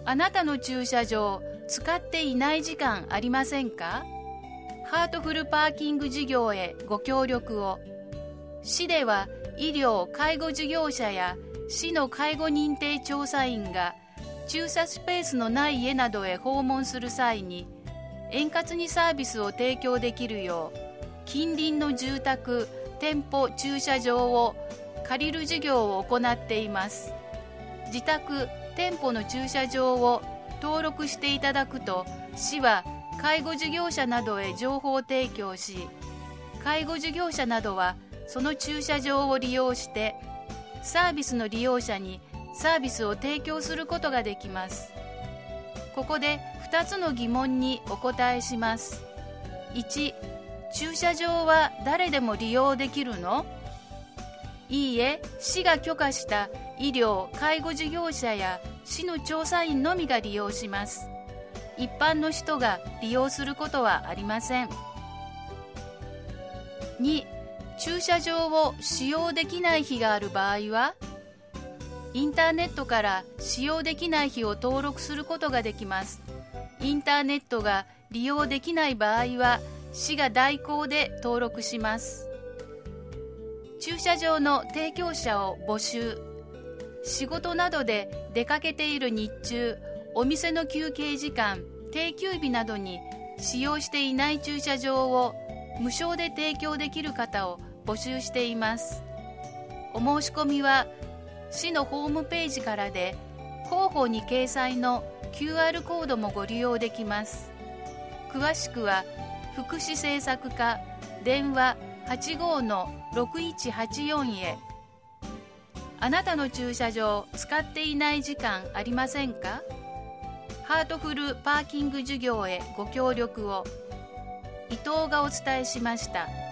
あなたの駐車場使っていない時間ありませんか？ハートフルパーキング事業へご協力を。市では医療・介護事業者や市の介護認定調査員が駐車スペースのない家などへ訪問する際に円滑にサービスを提供できるよう近隣の住宅・店舗駐車場を借りる事業を行っています。自宅・店舗の駐車場を登録していただくと、市は介護事業者などへ情報提供し、介護事業者などはその駐車場を利用してサービスの利用者にサービスを提供することができます。ここで2つの疑問にお答えします。1、駐車場は誰でも利用できるの？いいえ、市が許可した医療・介護事業者や市の調査員のみが利用します。一般の人が利用することはありません。2、駐車場を使用できない日がある場合は、インターネットから使用できない日を登録することができます。インターネットが利用できない場合は、市が代行で登録します。駐車場の提供者を募集。仕事などで出かけている日中、お店の休憩時間、定休日などに使用していない駐車場を無償で提供できる方を募集しています。お申し込みは市のホームページからで、広報に掲載の QR コードもご利用できます。詳しくは福祉政策課電話 85-6184 へ。あなたの駐車場使っていない時間ありませんか？ハートフルパーキング事業へご協力を。伊藤がお伝えしました。